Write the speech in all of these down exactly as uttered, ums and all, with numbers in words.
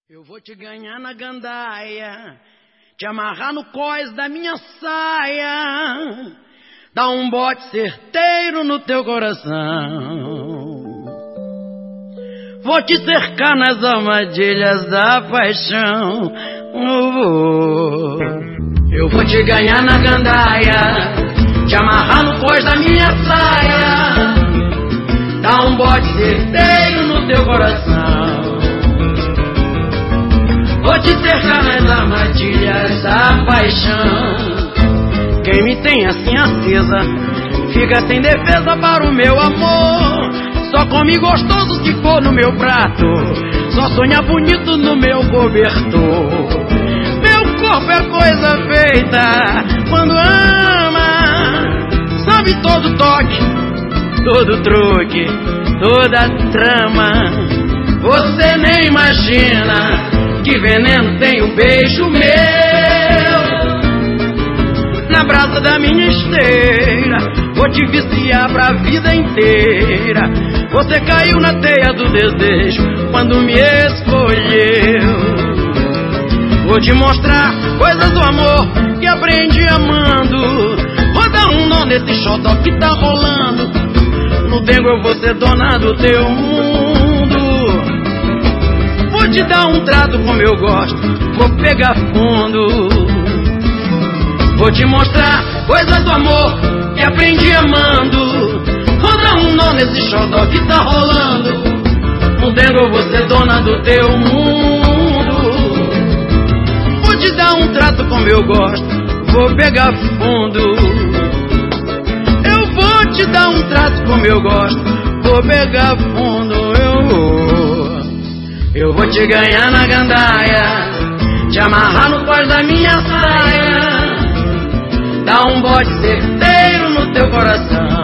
Eu vou te ganhar na gandaia, te amarrar no cós da minha saia, dar um bote certeiro no teu coração. Vou te cercar nas armadilhas da paixão. Eu vou te ganhar na gandaia, te amarrar no cós da minha saia, dar um bote certeiro no teu coração. Vou te cercar nas armadilhas da paixão. Quem me tem assim acesa fica sem defesa para o meu amor. Só come gostoso se for no meu prato, só sonha bonito no meu cobertor. Meu corpo é coisa feita quando ama, sabe todo toque, todo truque, toda trama. Você nem imagina que veneno tem um beijo meu na brasa da minha esteira. Vou te viciar pra vida inteira. Você caiu na teia do desejo quando me escolheu. Vou te mostrar coisas do amor que aprendi amando. Vou dar um nó nesse xodó que tá rolando. No dengo eu vou ser dona do teu mundo. Vou te dar um trato como eu gosto, vou pegar fundo. Vou te mostrar coisas do amor que aprendi amando. Vou dar um nó nesse xodó que tá rolando. No dengo eu vou ser dona do teu mundo. Vou te dar um trato como eu gosto, vou pegar fundo. Eu vou te dar um trato como eu gosto, vou pegar fundo. Eu vou Eu vou te ganhar na gandaia, te amarrar no cós da minha saia, dar um bote certeiro no teu coração.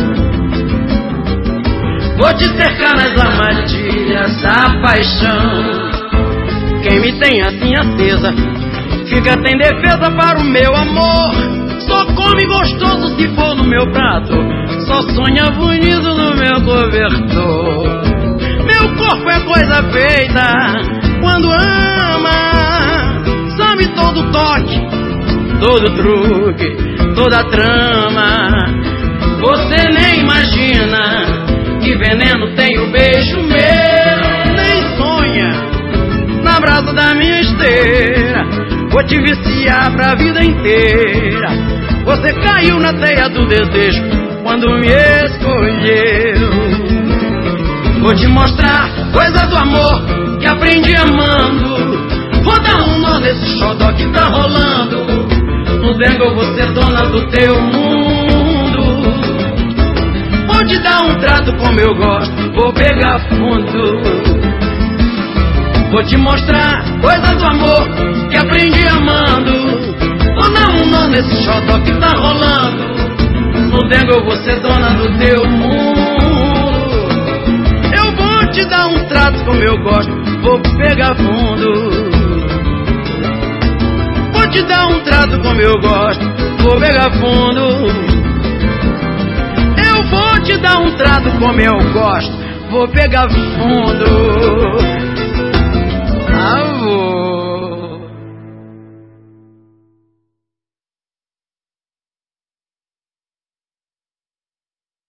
Vou te cercar nas armadilhas da paixão. Quem me tem assim acesa fica sem defesa para o meu amor. Só come gostoso se for no meu prato, só sonha bonito no meu cobertor. Meu corpo é coisa feita quando ama, sabe todo toque, todo truque, toda trama. Você nem imagina que veneno tem o beijo meu. Nem sonha na brasa da minha esteira. Vou te viciar pra vida inteira. Você caiu na teia do desejo quando me escolheu. Vou te mostrar coisas do amor que aprendi amando. Vou dar um nó nesse xodó que tá rolando. No dengo eu vou ser dona do teu mundo. Vou te dar um trato como eu gosto, vou pegar fundo. Vou te mostrar coisas do amor que aprendi amando. Vou dar um nó nesse xodó que tá rolando. No dengo eu vou ser dona do teu mundo. Vou te dar um trato como eu gosto, vou pegar fundo. Vou te dar um trato como eu gosto, vou pegar fundo. Eu vou te dar um trato como eu gosto, vou pegar fundo. Ah, vou.